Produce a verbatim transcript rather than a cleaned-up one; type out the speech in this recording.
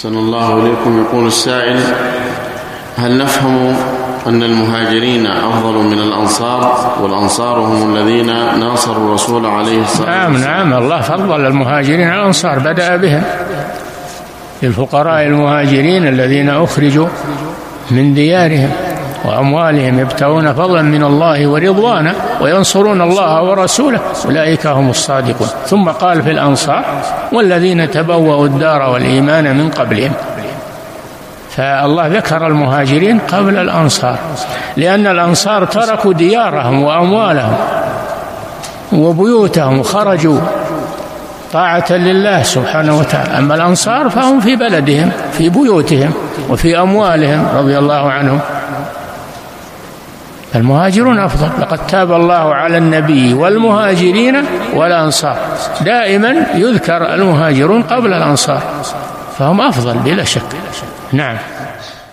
أحسن الله إليكم. يقول السائل: هل نفهم أن المهاجرين أفضل من الأنصار، والأنصار هم الذين ناصروا الرسول عليه الصلاة والسلام؟ نعم نعم، الله فضل المهاجرين على الأنصار، بدأ بهم للفقراء المهاجرين الذين أخرجوا من ديارهم وأموالهم يبتغون فضلا من الله ورضوانا وينصرون الله ورسوله أولئك هم الصادقون. ثم قال في الأنصار: والذين تبوأوا الدار والإيمان من قبلهم. فالله ذكر المهاجرين قبل الأنصار، لأن الأنصار تركوا ديارهم وأموالهم وبيوتهم وخرجوا طاعة لله سبحانه وتعالى. أما الأنصار فهم في بلدهم، في بيوتهم وفي أموالهم رضي الله عنهم. المهاجرون أفضل. لقد تاب الله على النبي والمهاجرين والأنصار. دائما يذكر المهاجرون قبل الأنصار، فهم أفضل بلا شك. نعم.